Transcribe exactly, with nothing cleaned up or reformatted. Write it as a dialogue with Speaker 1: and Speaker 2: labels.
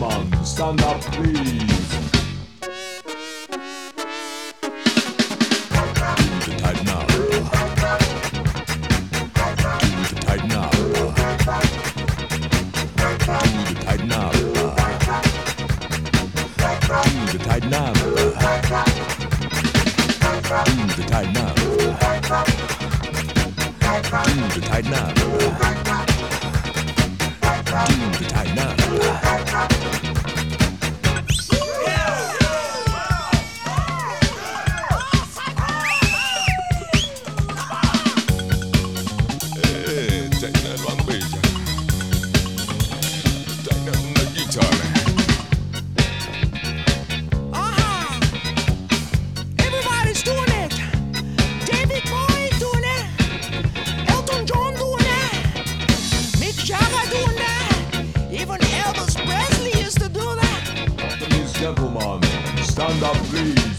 Speaker 1: gentlemen, stand up please. Do the tighten up. Do the tighten up. Do the tighten up. Do the tighten up. Do the tighten up. Do the tighten up. Do the tighten up. Hey, tighten up on the bass. Tighten up on the guitar, man.
Speaker 2: Uh-huh. Everybody's doing it. David Bowie doing it. Elton John doing it. Mick Jagger doing that. Even Elvis Presley used to do that.
Speaker 1: Please, gentlemen, stand up please.